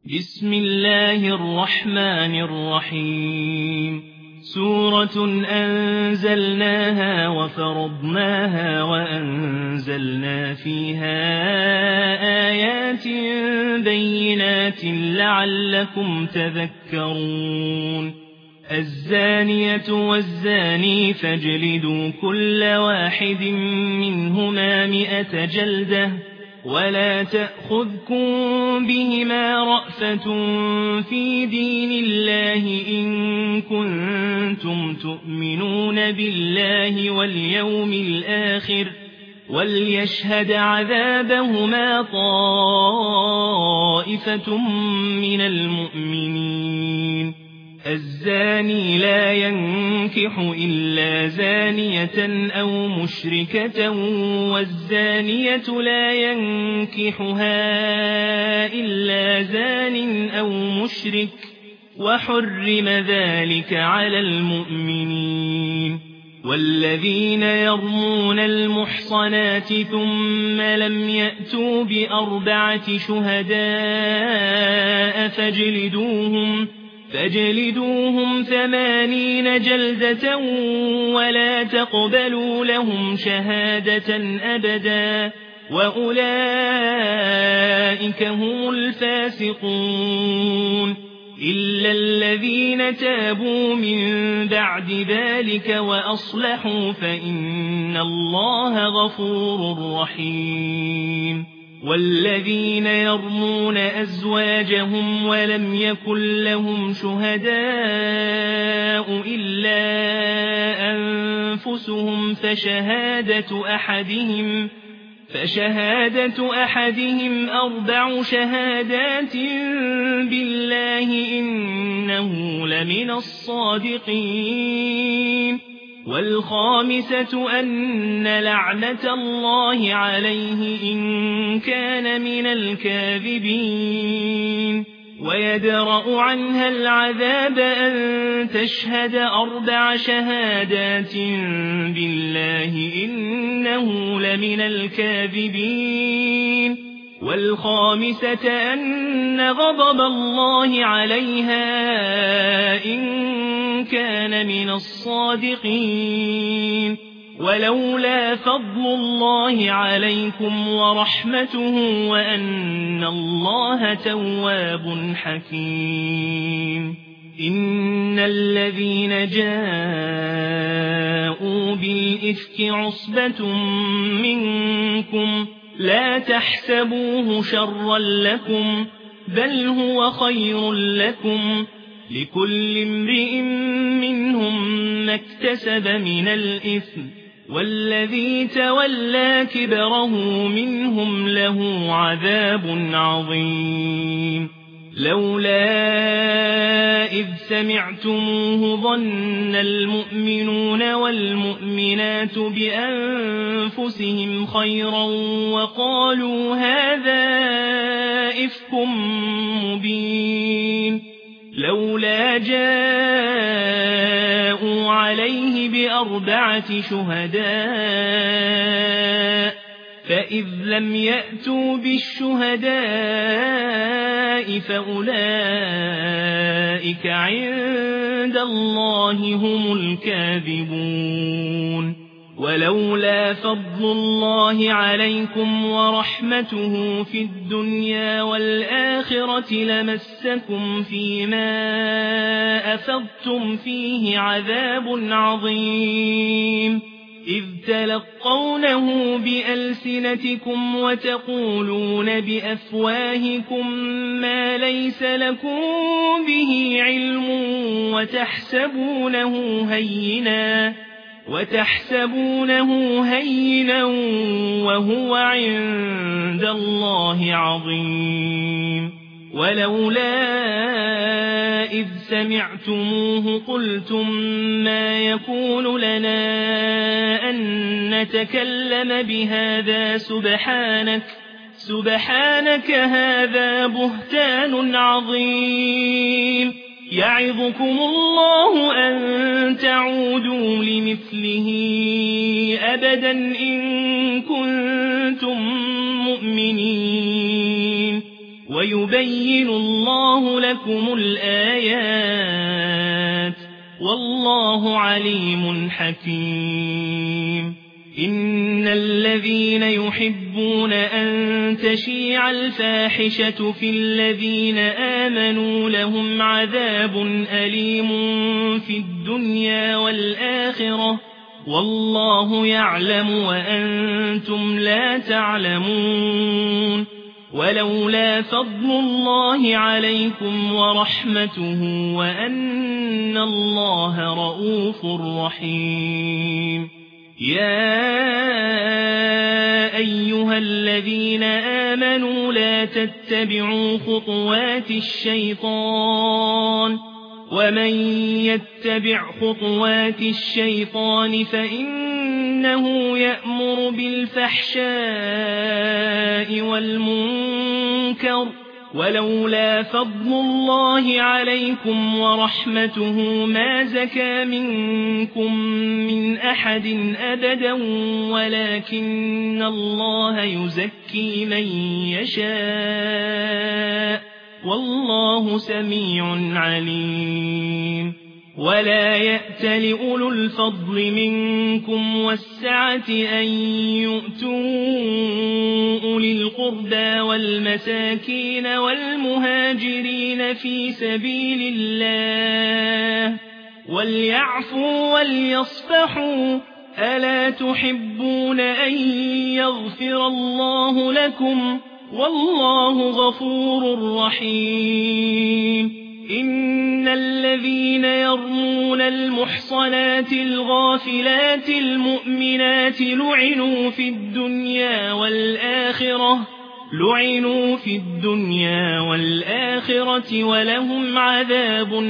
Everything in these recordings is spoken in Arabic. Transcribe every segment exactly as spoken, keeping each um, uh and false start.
بسم الله الرحمن الرحيم سورة أنزلناها وفرضناها وأنزلنا فيها آيات بينات لعلكم تذكرون الزانية والزاني فاجلدوا كل واحد منهما مئة جلدة ولا تأخذكم بهما رأفة في دين الله إن كنتم تؤمنون بالله واليوم الآخر وليشهد عذابهما طائفة من المؤمنين الزاني لا ينكح إلا زانية أو مشركة والزانية لا ينكحها إلا زان أو مشرك وحرم ذلك على المؤمنين والذين يرمون المحصنات ثم لم يأتوا بأربعة شهداء فاجلدوهم فاجلدوهم ثمانين جلدة ولا تقبلوا لهم شهادة أبدا وأولئك هم الفاسقون إلا الذين تابوا من بعد ذلك وأصلحوا فإن الله غفور رحيم والذين يرمون أزواجهم ولم يكن لهم شهداء إلا أنفسهم فشهادة أحدهم فشهادة أحدهم أربع شهادات بالله إنه لمن الصادقين والخامسة أن لعنة الله عليه إن كان من الكاذبين ويدرأ عنها العذاب أن تشهد أربع شهادات بالله إنه لمن الكاذبين والخامسة أن غضب الله عليها إن كان من الصادقين ولولا فضل الله عليكم ورحمته وأن الله تواب حكيم إن الذين جاءوا بالإفك عصبة منكم لا تحسبوه شرا لكم بل هو خير لكم لكل امرئ منهم ما اكتسب من الإثم والذي تولى كبره منهم له عذاب عظيم لولا إذ سمعتموه ظن المؤمنون والمؤمنات بأنفسهم خيرا وقالوا هذا إفك مبين لولا جاءوا عليه بأربعة شهداء فإذ لم يأتوا بالشهداء فأولئك عند الله هم الكاذبون ولولا فضل الله عليكم ورحمته في الدنيا والآخرة لمسكم فيما أفضتم فيه عذاب عظيم إذ تلقونه بألسنتكم وتقولون بأفواهكم ما ليس لكم به علم وتحسبونه هينا وتحسبونه هينا وهو عند الله عظيم ولولا إذ سمعتموه قلتم ما يكون لنا أن نتكلم بهذا سبحانك سبحانك هذا بهتان عظيم يعظكم الله أن تعودوا لمثله أبدا إن كنتم مؤمنين ويبين الله لكم الآيات والله عليم حكيم إن الذين يحبون أن تشيع الفاحشة في الذين آمنوا لهم عذاب أليم في الدنيا والآخرة والله يعلم وأنتم لا تعلمون ولولا فضل الله عليكم ورحمته وأن الله رؤوف رحيم يا أيها الذين آمنوا لا تتبعوا خطوات الشيطان ومن يتبع خطوات الشيطان فإنه يأمر بالفحشاء والمنكر ولولا فضل الله عليكم ورحمته ما زكى منكم من أحد أبدا ولكن الله يزكي من يشاء والله سميع عليم ولا يأت لأولو الفضل منكم والسعة أن يؤتوا أولي القربى والمساكين والمهاجرين في سبيل الله وليعفوا وليصفحوا ألا تحبون أن يغفر الله لكم والله غفور رحيم إن الذين يرمون المحصنات الغافلات المؤمنات لعنوا في الدنيا والآخرة لعنوا في الدنيا والآخرة ولهم عذاب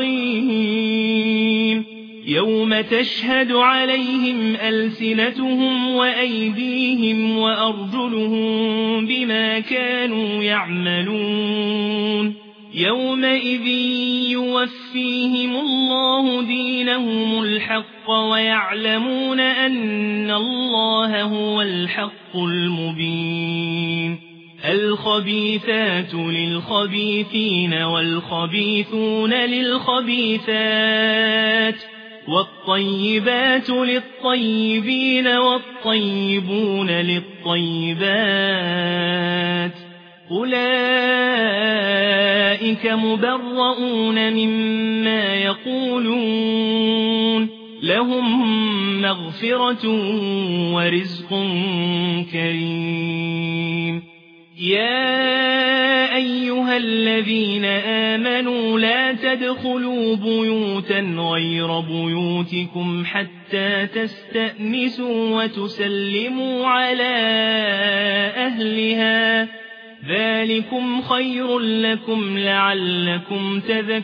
عظيم يوم تشهد عليهم ألسنتهم وأيديهم وأرجلهم بما كانوا يعملون يومئذ يوفيهم الله دينهم الحق ويعلمون أن الله هو الحق المبين الخبيثات للخبيثين والخبيثون للخبيثات والطيبات للطيبين والطيبون للطيبات أولئك مبرؤون مما يقولون لهم مغفرة ورزق كريم يا أيها الذين آمنوا لا تدخلوا بيوتا غير بيوتكم حتى تستأنسوا وتسلموا على أهلها ذلكم خير لكم لعلكم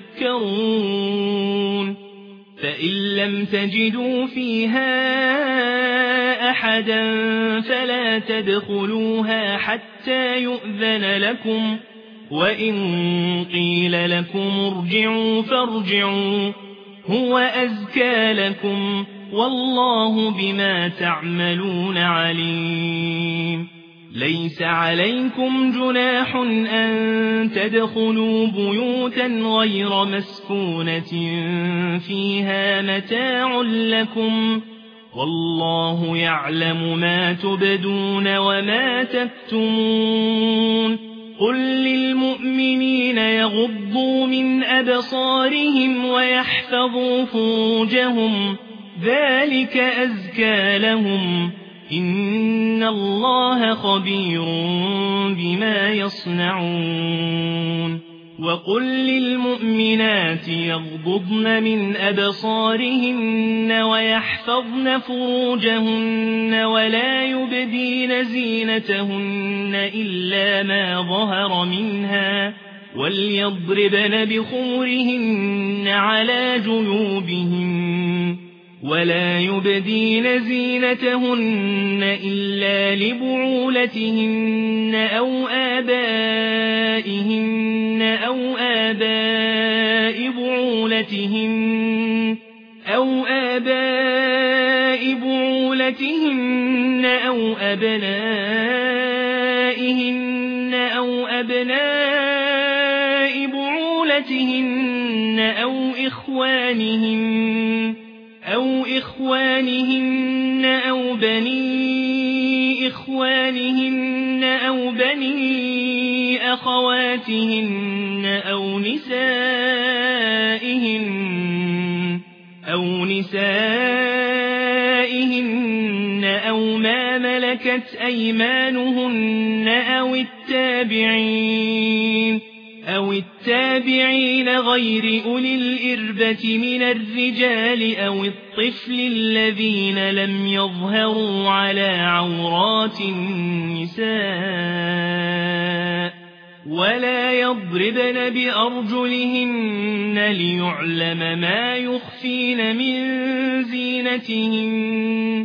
تذكرون فإن لم تجدوا فيها أحدا فلا تدخلوها حتى يؤذن لكم وإن قيل لكم ارجعوا فارجعوا هو أزكى لكم والله بما تعملون عليم ليس عليكم جناح أن تدخلوا بيوتا غير مسكونة فيها متاع لكم والله يعلم ما تبدون وما تكتمون قل للمؤمنين يغضوا من أبصارهم ويحفظوا فروجهم ذلك أزكى لهم إن الله خبير بما يصنعون وقل للمؤمنات يغضضن من أبصارهن ويحفظن فروجهن ولا يبدين زينتهن إلا ما ظهر منها وليضربن بخمرهن على جيوبهن ولا يبدين زينتهن إلا لبعولتهن أو آبائهن أو آباء بعولتهن أو آباء بعولتهن أو أبنائهن أو أبناء بعولتهن أو إخوانهن أو إخوانهن أو بني إخوانهن أو بني أخواتهن أو نسائهن أو نسائهن أو ما ملكت أيمانهن أو التابعين أو التابعين غير أولي الإربة من الرجال أو الطفل الذين لم يظهروا على عورات النساء ولا يضربن بأرجلهن ليعلم ما يخفين من زينتهن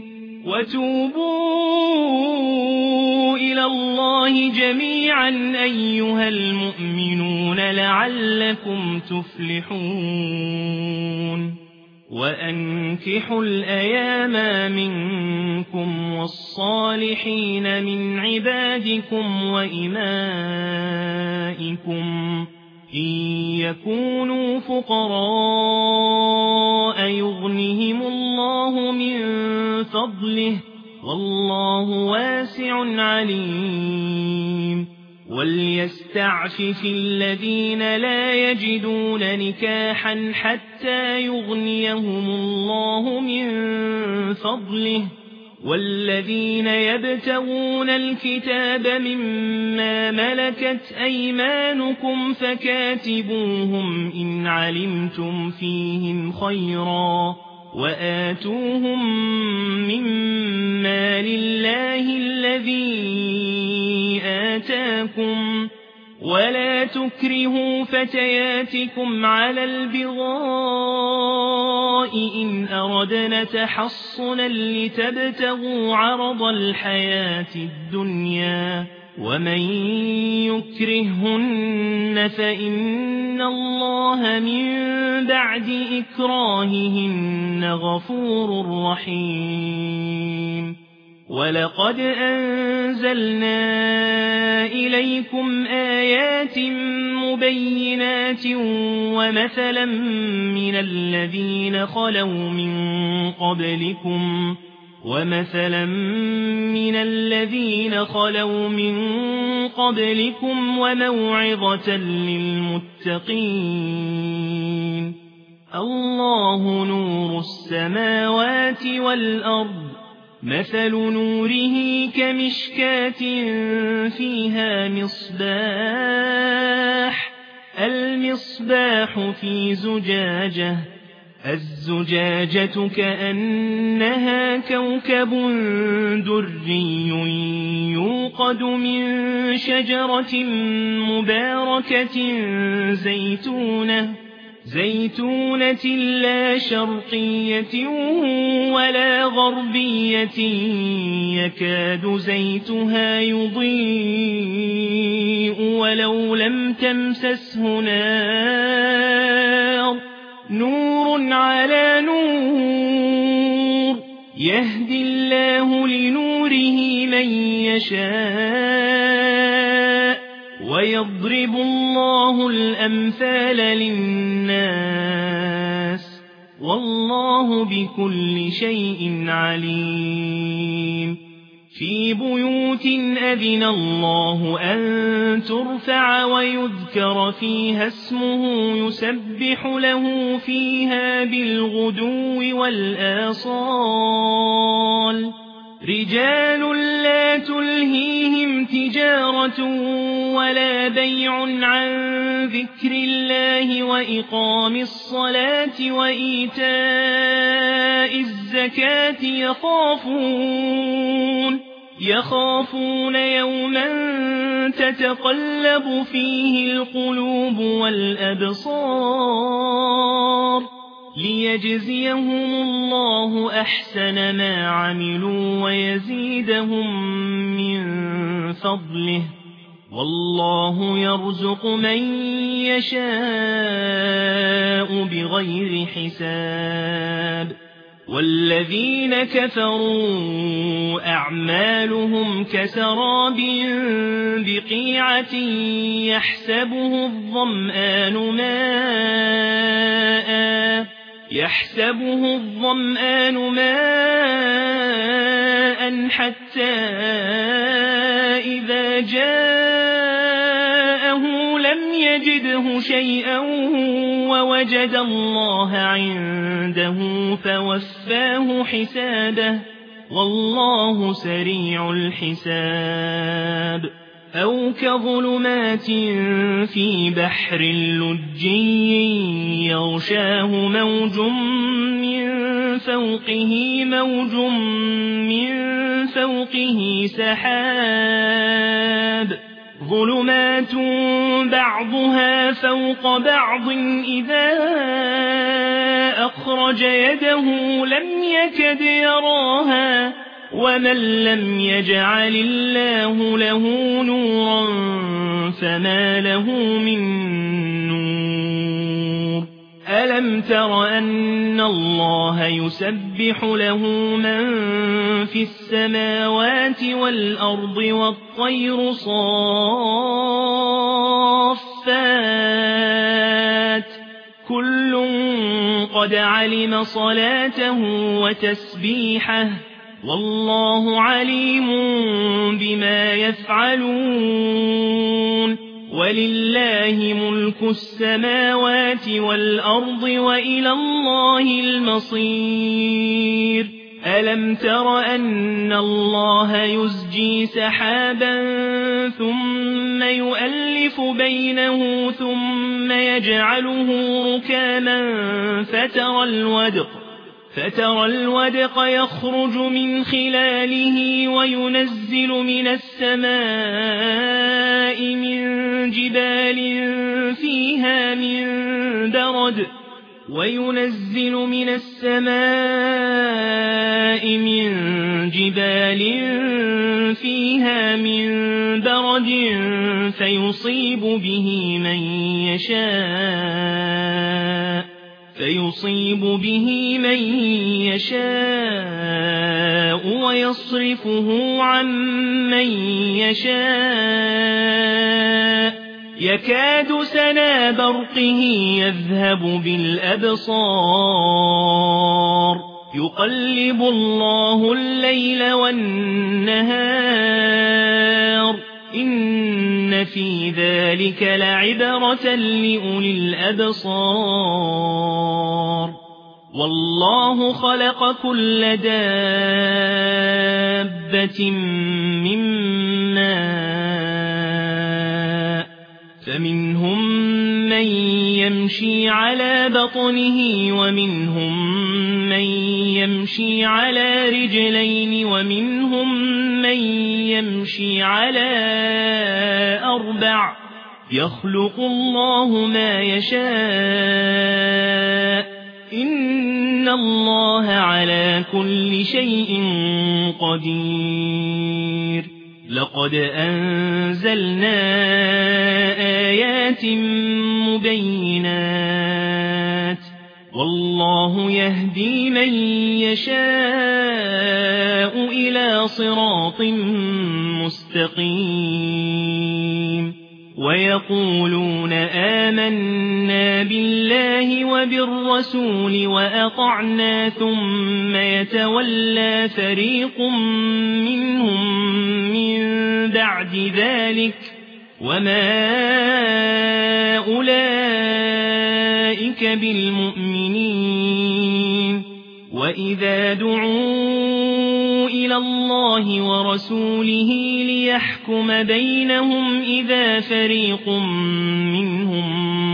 وتوبوا إلى الله جميعا أيها المؤمنون لعلكم تفلحون وأنكحوا الأيام منكم والصالحين من عبادكم وإمائكم إن يكونوا فقراء يغنهم الله من فضله والله واسع عليم وليستعفف الذين لا يجدون نكاحا حتى يغنيهم الله من فضله والذين يبتغون الكتاب مما ملكت أيمانكم فكاتبوهم إن علمتم فيهم خيرا وآتوهم مما لله الذي آتاكم ولا تكرهوا فتياتكم على البغاء إن أردنا تحصنا لتبتغوا عرض الحياة الدنيا ومن يكرهن فإن الله من بعد إكراههن غفور رحيم ولقد أنزلنا إليكم آيات مبينات ومثلا من الذين خلوا من قبلكم ومثلا من الذين خلوا من قبلكم وموعظة للمتقين الله نور السماوات والأرض مثل نوره كمشكاة فيها مصباح المصباح في زجاجة الزجاجة كأنها كوكب دري يوقد من شجرة مباركة زيتونة زيتونة لا شرقية ولا غربية يكاد زيتها يضيء ولو لم تمسسه نار نور على نور يهدي الله لنوره من يشاء ويضرب الله الأمثال للناس والله بكل شيء عليم في بيوت أذن الله أن ترفع ويذكر فيها اسمه يسبح له فيها بالغدو والآصال رجال لا تلهيهم تجارة ولا بيع عن ذكر الله وإقام الصلاة وإيتاء الزكاة يخافون يخافون يوما تتقلب فيه القلوب والأبصار ليجزيهم الله أحسن ما عملوا ويزيدهم من فضله والله يرزق من يشاء بغير حساب والذين كفروا أعمالهم كسراب بقيعة شيعة يحسبه الظمآن ماء يحسبه الظمآن ماء حتى إذا جاءه لم يجده شيئا ووجد الله عنده فوفاه حسابه والله سريع الحساب أو كظلمات في بحر لجي يغشاه موج من فوقه موج من فوقه سحاب ظلمات بعضها فوق بعض إذا أخرج يده لم يكد يراها ومن لم يجعل الله له نورا فما له من نور ألم تر أن الله يسبح له من في السماوات والأرض والطير صافات كل قد علم صلاته وتسبيحه والله عليم بما يفعلون ولله ملك السماوات والأرض وإلى الله المصير ألم تر أن الله يزجي سحابا ثم يؤلف بينه ثم يجعله ركاما فترى الودق فترى الودق يخرج من خلاله وينزل من السماء من جبال فيها من برد وينزل من السماء من جبال فيها من برد فيصيب به من يشاء فيصيب به من يشاء ويصرفه عن من يشاء يكاد سنا برقه يذهب بالأبصار يقلب الله الليل والنهار إن في ذلك لعبرة لأولي الأبصار والله خلق كل دابة من ماء فمنهم من يمشي على بطنه ومنهم من يمشي على رجلين ومنهم من يمشي على أربع يخلق الله ما يشاء إن الله على كل شيء قدير لقد أنزلنا آيات مبينات والله يهدي من يشاء إلى صراط مستقيم ويقولون آمنا بالله وبالرسول وأطعنا ثم يتولى فريق منهم من بعد ذلك وما أولئك بالمؤمنين وإذا دعوا إلى الله ورسوله ليحكم بينهم إذا فريق منهم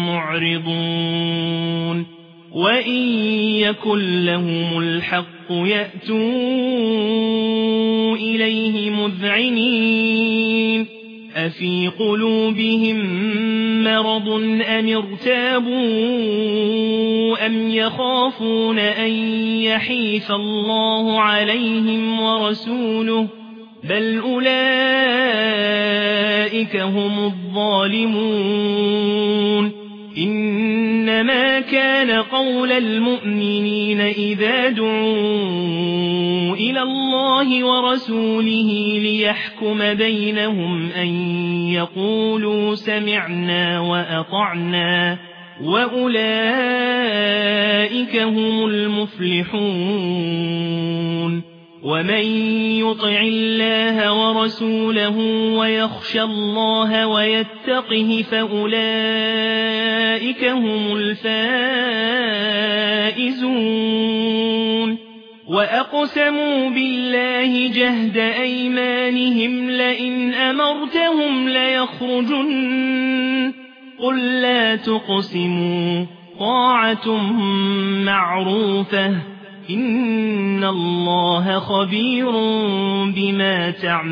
معرضون وإن يكن لهم الحق يأتوا إليه مذعنين أفي قلوبهم مرض أم ارتابوا أم يخافون أن يحيف الله عليهم ورسوله بل أولئك هم الظالمون إنما ما كان قول المؤمنين إذا دعوا إلى الله ورسوله ليحكم بينهم أن يقولوا سمعنا وأطعنا وأولئك هم المفلحون ومن يطع الله ورسوله ويخشى الله ويتقه فأولئك هم الفائزون وأقسموا بالله جهد أيمانهم لئن أمرتهم ليخرجن قل لا تقسموا طاعة معروفة إن الله خبير بما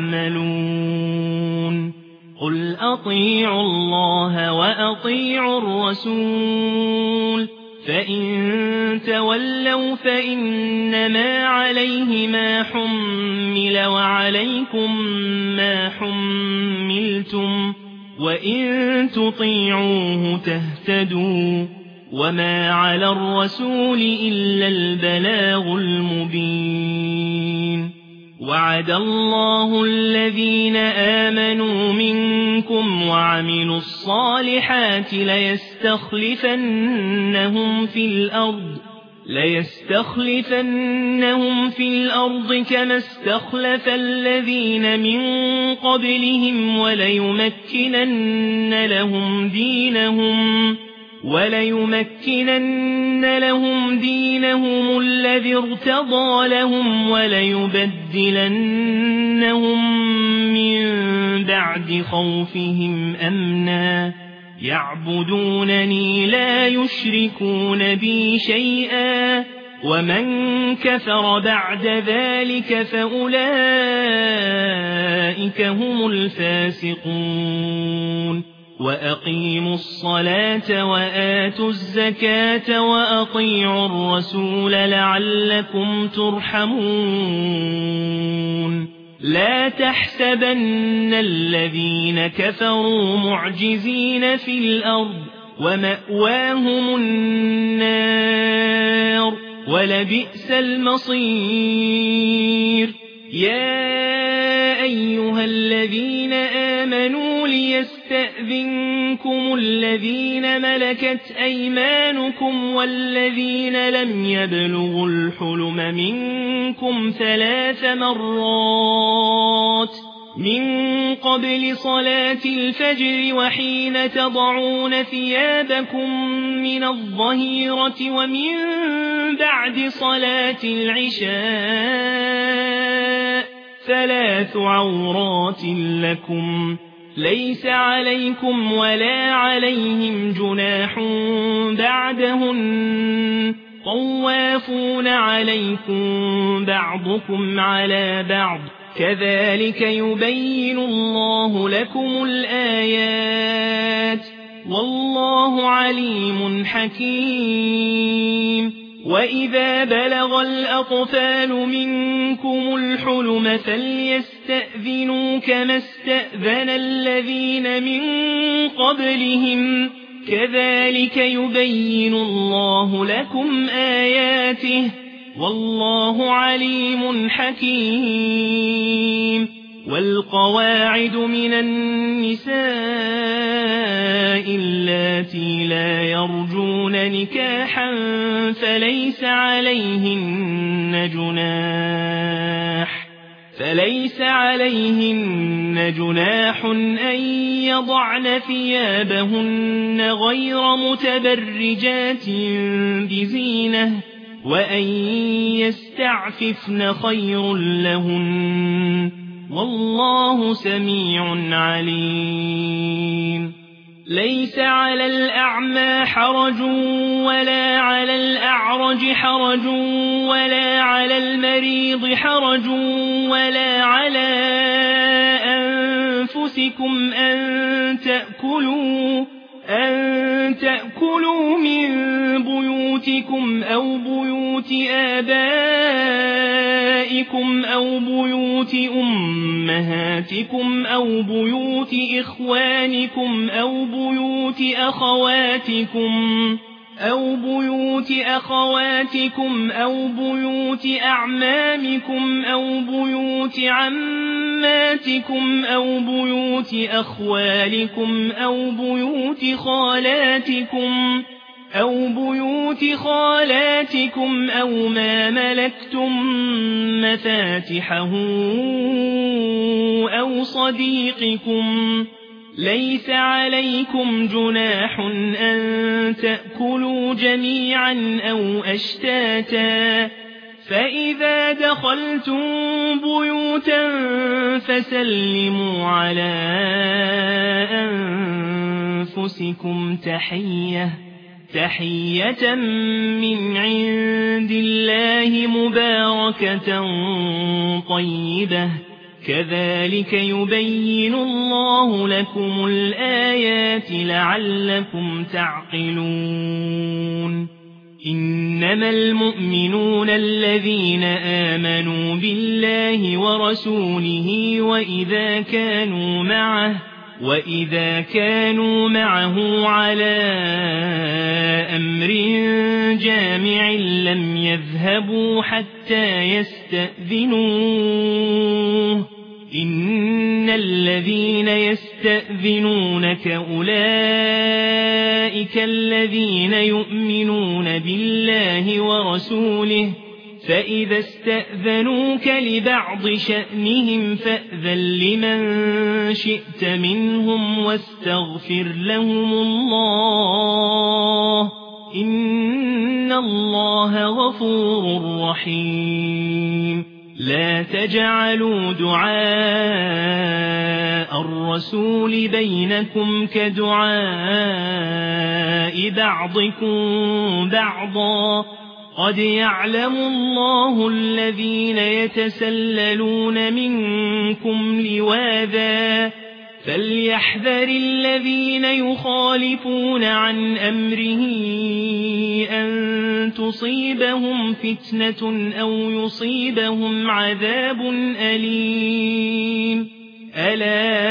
تعملون قل أطيعوا الله وأطيعوا الرسول فإن تولوا فإنما عليه ما حمل وعليكم ما حملتم وإن تطيعوه تهتدوا وما على الرسول إلا البلاغ المبين وعد الله الذين آمنوا منكم وعملوا الصالحات ليستخلفنهم في الأرض ليستخلفنهم في الأرض كما استخلف الذين من قبلهم وليمكنن لهم دينهم وليمكنن لهم دينهم الذي ارتضى لهم وليبدلنهم من بعد خوفهم أمنا يعبدونني لا يشركون بي شيئا ومن كفر بعد ذلك فأولئك هم الفاسقون وأقيموا الصلاة وآتوا الزكاة وأطيعوا الرسول لعلكم ترحمون لا تحسبن الذين كفروا معجزين في الأرض ومأواهم النار ولبئس المصير يا أيها الذين آمنوا ليستأذنكم الذين ملكت أيمانكم والذين لم يبلغوا الحلم منكم ثلاث مرات من قبل صلاة الفجر وحين تضعون ثيابكم من الظهيرة ومن بعد صلاة العشاء ثلاث عورات لكم ليس عليكم ولا عليهم جناح بعدهن طوافون عليكم بعضكم على بعض كذلك يبين الله لكم الآيات والله عليم حكيم وإذا بلغ الأطفال منكم الحلم فليستأذنوا كما استأذن الذين من قبلهم كذلك يبين الله لكم آياته والله عليم حكيم والقواعد من النساء اللاتي لا يرجون نكاحا فليس عليهن جناح فليس عليهن جناح أن يضعن ثيابهن غير متبرجات بزينة وأن يستعففن خير لهن والله سميع عليم ليس على الأعمى حرج ولا على الأعرج حرج ولا على المريض حرج ولا على أنفسكم أن تأكلوا أن تأكلوا من بيوتكم أو بيوت آبائكم أو بيوت أمهاتكم أو بيوت إخوانكم أو بيوت أخواتكم أو بيوت أخواتكم أو بيوت أعمامكم أو بيوت عماتكم أو بيوت أخوالكم أو بيوت خالاتكم أو بيوت خالاتكم أو ما ملكتم مفاتحه أو صديقكم. ليس عليكم جناح أن تأكلوا جميعا أو أشتاتا، فإذا دخلتم بيوتا فسلموا على أنفسكم تحية تحية من عند الله مباركة طيبة، كذلك يبين الله لكم الآيات لعلكم تعقلون. إنما المؤمنون الذين آمنوا بالله ورسوله وإذا كانوا معه وإذا كانوا معه على أمر جامع لم يذهبوا حتى يستأذنوه. إن الذين يستأذنونك أولئك الذين يؤمنون بالله ورسوله، فإذا استأذنوك لبعض شأنهم فأذن لمن شئت منهم واستغفر لهم الله، إن الله غفور رحيم. لا تجعلوا دعاء الرسول بينكم كدعاء بعضكم بعضا، قد يعلم الله الذين يتسللون منكم لواذا، فليحذر الذين يخالفون عن أمره أن تصيبهم فتنة أو يصيبهم عذاب أليم. ألا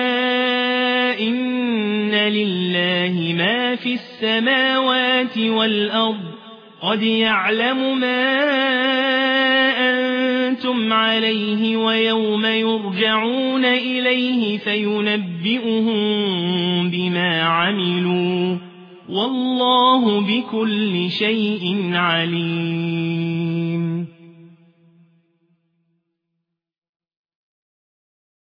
إن لله ما في السماوات والأرض، قد يعلم ما أنتم عليه ويوم يرجعون إليه فينبئهم بما عملوا، والله بكل شيء عليم.